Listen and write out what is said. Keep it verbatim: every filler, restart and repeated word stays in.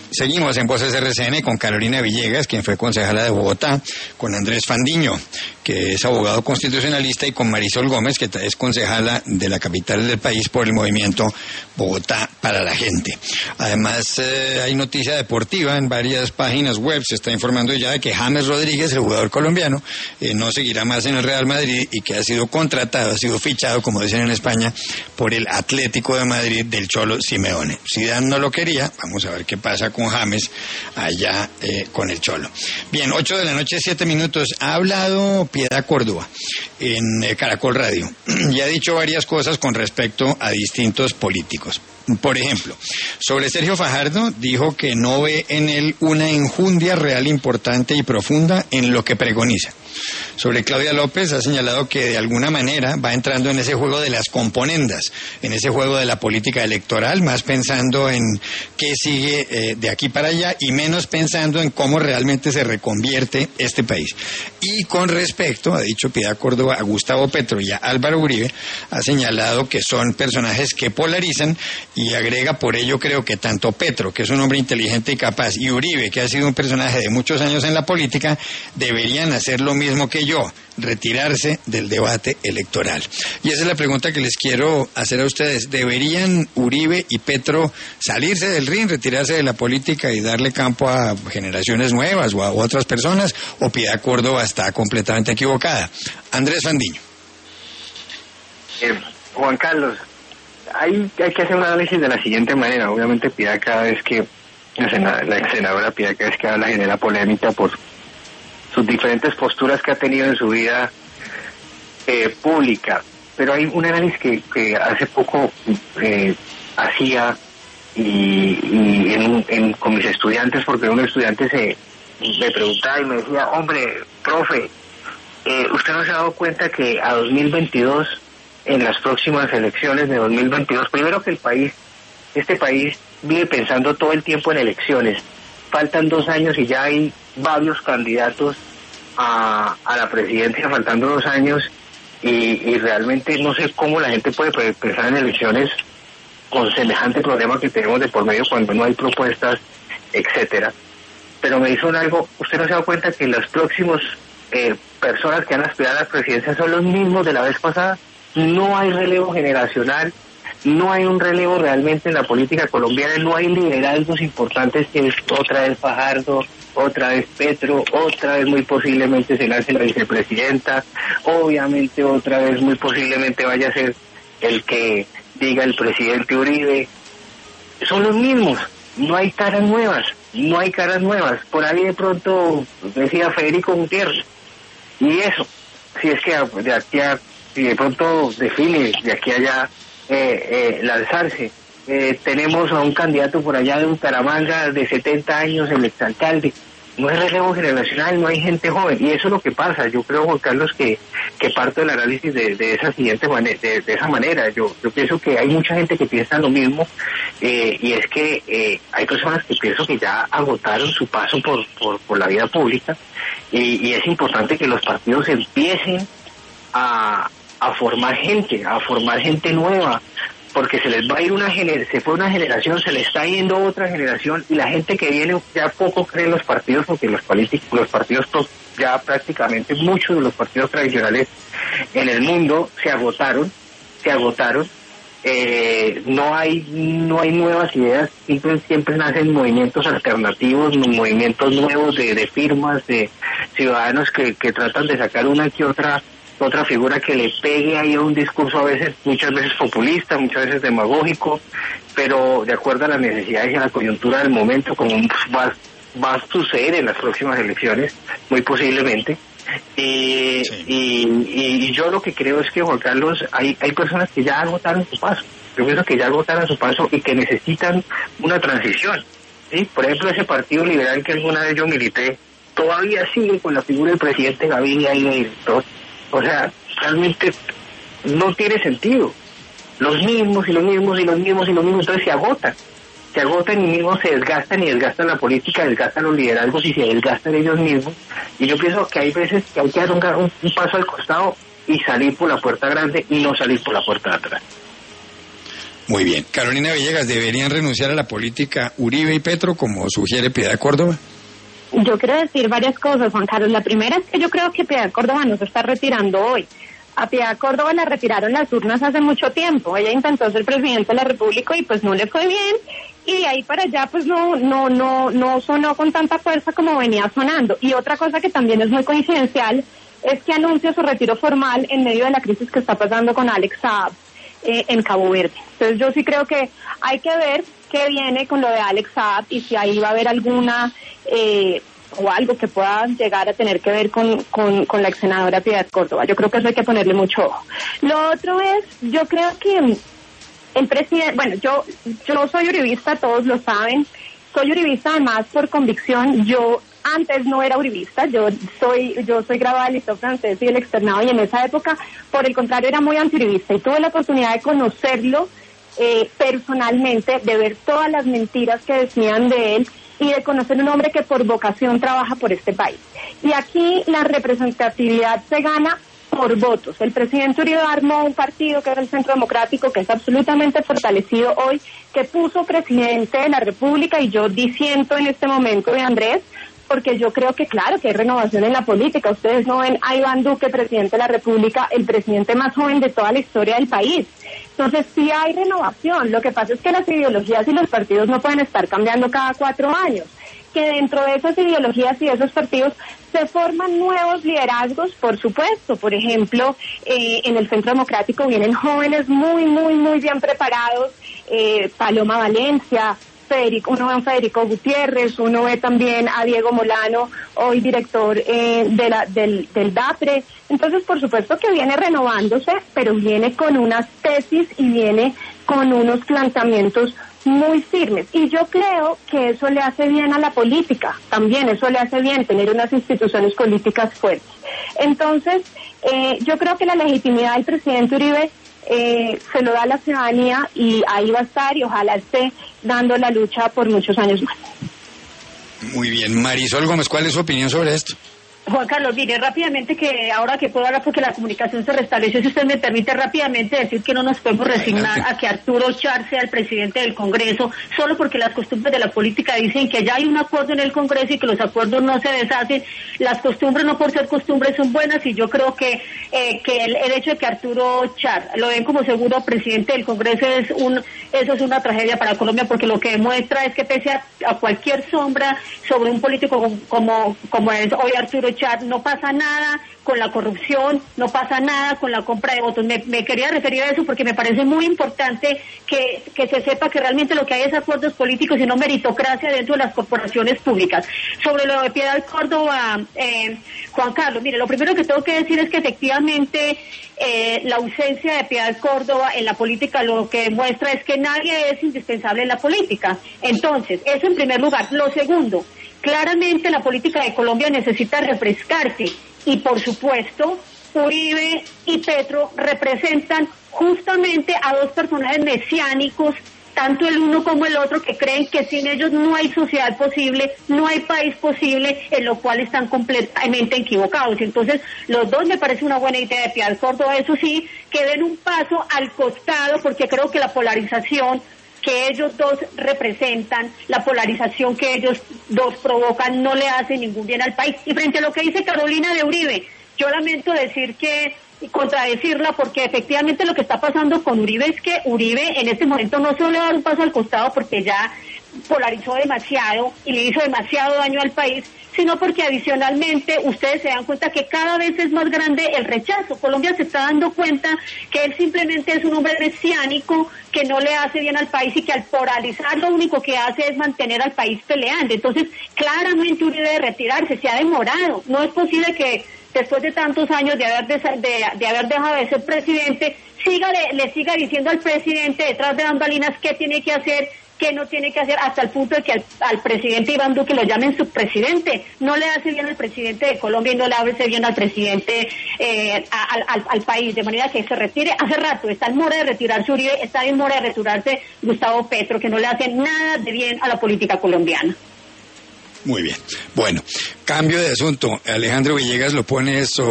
Seguimos en Voces R C N con Carolina Villegas, quien fue concejala de Bogotá, con Andrés Fandiño, que es abogado constitucionalista, y con Marisol Gómez, que es concejala de la capital del país por el movimiento Bogotá para la Gente. Además, eh, hay noticia deportiva en varias páginas web. Se está informando ya de que James Rodríguez, el jugador colombiano, eh, no seguirá más en el Real Madrid y que ha sido contratado, ha sido fichado, como dicen en España, por el Atlético de Madrid del Cholo Simeone. Zidane no lo quería. Vamos a ver qué pasa con James allá eh, con el Cholo. Bien, ocho de la noche, siete minutos. Ha hablado Piedad Córdoba en eh, Caracol Radio y ha dicho varias cosas con respecto a distintos políticos. Por ejemplo, sobre Sergio Fajardo, dijo que no ve en él una enjundia real importante y profunda en lo que pregoniza. Sobre Claudia López, ha señalado que de alguna manera va entrando en ese juego de las componendas, en ese juego de la política electoral, más pensando en qué sigue eh, de aquí para allá y menos pensando en cómo realmente se reconvierte este país. Y con respecto, ha dicho Piedad Córdoba, a Gustavo Petro y a Álvaro Uribe, ha señalado que son personajes que polarizan, y agrega: por ello creo que tanto Petro, que es un hombre inteligente y capaz, y Uribe, que ha sido un personaje de muchos años en la política, deberían hacer lo mismo que yo, retirarse del debate electoral. Y esa es la pregunta que les quiero hacer a ustedes. ¿Deberían Uribe y Petro salirse del ring, retirarse de la política y darle campo a generaciones nuevas o a otras personas? ¿O Piedad Córdoba está completamente equivocada? Andrés Fandiño. Eh, Juan Carlos, hay, hay que hacer un análisis de la siguiente manera. Obviamente Piedad, cada vez que la, senadora, la ex senadora Piedad, cada vez que habla, genera polémica por sus diferentes posturas que ha tenido en su vida eh, pública. Pero hay un análisis que, que hace poco eh, hacía y, y en, en, con mis estudiantes, porque un estudiante se me preguntaba y me decía: hombre, profe, eh, ¿usted no se ha dado cuenta que a dos mil veintidós, en las próximas elecciones de dos mil veintidós, primero que el país, este país vive pensando todo el tiempo en elecciones? Faltan dos años y ya hay varios candidatos a, a la presidencia, faltando dos años, y, y realmente no sé cómo la gente puede pensar en elecciones con semejante problema que tenemos de por medio cuando no hay propuestas, etcétera. Pero me hizo algo: ¿usted no se da cuenta que las próximas eh, personas que van a aspirar a la presidencia son los mismos de la vez pasada? No hay relevo generacional, no hay un relevo realmente en la política colombiana, no hay liderazgos importantes, que es otra vez Fajardo, otra vez Petro, otra vez muy posiblemente se lance la vicepresidenta, obviamente otra vez muy posiblemente vaya a ser el que diga el presidente Uribe. Son los mismos, no hay caras nuevas, no hay caras nuevas. Por ahí de pronto decía Federico Gutiérrez, y eso, si es que de aquí a, si de pronto define de aquí a allá eh, eh, lanzarse. Eh, tenemos a un candidato por allá de Bucaramanga de setenta años, el exalcalde. No hay relevo generacional, no hay gente joven, y eso es lo que pasa. Yo creo, Juan Carlos, que, que parto del análisis de, de esa siguiente manera, de, de esa manera. Yo, yo pienso que hay mucha gente que piensa lo mismo, eh, y es que eh, hay personas que pienso que ya agotaron su paso por, por, por la vida pública, y, y es importante que los partidos empiecen a, a formar gente, a formar gente nueva, porque se les va a ir una gener se fue una generación, se le está yendo otra generación, y la gente que viene ya poco cree en los partidos, porque los políticos, los partidos ya prácticamente muchos de los partidos tradicionales en el mundo se agotaron, se agotaron, eh, no hay no hay nuevas ideas, siempre siempre nacen movimientos alternativos, movimientos nuevos de, de firmas, de ciudadanos que, que tratan de sacar una que otra otra figura que le pegue ahí a un discurso, a veces, muchas veces populista, muchas veces demagógico, pero de acuerdo a las necesidades y a la coyuntura del momento, como va, va a suceder en las próximas elecciones, muy posiblemente. Y, sí. y, y yo lo que creo es que, Juan Carlos, hay, hay personas que ya agotaron su paso. Yo pienso que ya agotaron su paso y que necesitan una transición, ¿sí? Por ejemplo, ese partido liberal que alguna vez yo milité, todavía sigue con la figura del presidente Gaviria ahí de director. O sea, realmente no tiene sentido. Los mismos y los mismos y los mismos y los mismos, entonces se agotan. Se agotan y mismos se desgastan y desgastan la política, desgastan los liderazgos y se desgastan ellos mismos. Y yo pienso que hay veces que hay que dar un, un, un paso al costado y salir por la puerta grande y no salir por la puerta de atrás. Muy bien. Carolina Villegas, ¿deberían renunciar a la política Uribe y Petro, como sugiere Piedad Córdoba? Yo quiero decir varias cosas, Juan Carlos. La primera es que yo creo que Piedad Córdoba no se está retirando hoy. A Piedad Córdoba la retiraron las urnas hace mucho tiempo. Ella intentó ser presidente de la República y pues no le fue bien. Y de ahí para allá pues no, no, no, no sonó con tanta fuerza como venía sonando. Y otra cosa que también es muy coincidencial es que anuncia su retiro formal en medio de la crisis que está pasando con Alex Saab eh, en Cabo Verde. Entonces yo sí creo que hay que ver qué viene con lo de Alex Saab y si ahí va a haber alguna eh, o algo que pueda llegar a tener que ver con, con, con la ex senadora Piedad Córdoba. Yo creo que eso hay que ponerle mucho ojo. Lo otro es, yo creo que el presidente, bueno, yo, yo soy uribista, todos lo saben, soy uribista además por convicción. Yo antes no era uribista, yo soy yo soy graduada del Liceo Francés y del externado, y en esa época, por el contrario, era muy antiuribista, y tuve la oportunidad de conocerlo eh, personalmente, de ver todas las mentiras que decían de él, y de conocer un hombre que por vocación trabaja por este país. Y aquí la representatividad se gana por votos. El presidente Uribe armó un partido que es el Centro Democrático, que es absolutamente fortalecido hoy, que puso presidente de la República, y yo disiento en este momento de Andrés, porque yo creo que claro que hay renovación en la política. Ustedes no ven a Iván Duque, presidente de la República, el presidente más joven de toda la historia del país. Entonces sí hay renovación. Lo que pasa es que las ideologías y los partidos no pueden estar cambiando cada cuatro años. Que dentro de esas ideologías y de esos partidos se forman nuevos liderazgos, por supuesto. Por ejemplo, eh, en el Centro Democrático vienen jóvenes muy, muy, muy bien preparados. Eh, Paloma Valencia, Federico, uno ve a Federico Gutiérrez, uno ve también a Diego Molano, hoy director eh, de la, del, del DAPRE. Entonces, por supuesto que viene renovándose, pero viene con unas tesis y viene con unos planteamientos muy firmes. Y yo creo que eso le hace bien a la política, también eso le hace bien tener unas instituciones políticas fuertes. Entonces, eh, yo creo que la legitimidad del presidente Uribe Eh, se lo da a la ciudadanía, y ahí va a estar, y ojalá esté dando la lucha por muchos años más. Muy bien. Marisol Gómez, ¿cuál es su opinión sobre esto? Juan Carlos, mire, rápidamente, que ahora que puedo hablar porque la comunicación se restableció, si usted me permite rápidamente decir que no nos podemos resignar a que Arturo Char sea el presidente del Congreso, solo porque las costumbres de la política dicen que ya hay un acuerdo en el Congreso y que los acuerdos no se deshacen. Las costumbres, no por ser costumbres, son buenas, y yo creo que eh, que el, el hecho de que Arturo Char lo ven como seguro presidente del Congreso es un eso es una tragedia para Colombia, porque lo que demuestra es que pese a, a cualquier sombra sobre un político como, como, como es hoy Arturo Char, no pasa nada con la corrupción, no pasa nada con la compra de votos. Me, me quería referir a eso porque me parece muy importante que, que se sepa que realmente lo que hay es acuerdos políticos y no meritocracia dentro de las corporaciones públicas. Sobre lo de Piedad Córdoba, eh, Juan Carlos, mire, lo primero que tengo que decir es que efectivamente eh, la ausencia de Piedad Córdoba en la política lo que demuestra es que nadie es indispensable en la política. Entonces, eso en primer lugar. Lo segundo, claramente la política de Colombia necesita refrescarse, y por supuesto Uribe y Petro representan justamente a dos personajes mesiánicos, tanto el uno como el otro, que creen que sin ellos no hay sociedad posible, no hay país posible, en lo cual están completamente equivocados. Entonces, los dos me parece una buena idea de Piedad Córdoba, eso sí, que den un paso al costado, porque creo que la polarización que ellos dos representan, la polarización que ellos dos provocan, no le hace ningún bien al país. Y frente a lo que dice Carolina de Uribe, yo lamento decir que, y contradecirla, porque efectivamente lo que está pasando con Uribe es que Uribe en este momento no solo le va a dar un paso al costado porque ya polarizó demasiado y le hizo demasiado daño al país, sino porque adicionalmente ustedes se dan cuenta que cada vez es más grande el rechazo. Colombia se está dando cuenta que él simplemente es un hombre mesiánico que no le hace bien al país, y que al polarizar lo único que hace es mantener al país peleando. Entonces, claramente Uribe debe retirarse, se ha demorado. No es posible que después de tantos años de haber, de, de, de haber dejado de ser presidente, siga le, le siga diciendo al presidente detrás de bambalinas qué tiene que hacer, qué no tiene que hacer, hasta el punto de que al, al presidente Iván Duque lo llamen subpresidente. No le hace bien al presidente de Colombia y no le hace bien al presidente, eh, al, al, al país, de manera que se retire. Hace rato está en mora de retirarse Uribe, está en mora de retirarse Gustavo Petro, que no le hace nada de bien a la política colombiana. Muy bien. Bueno, cambio de asunto. Alejandro Villegas lo pone eso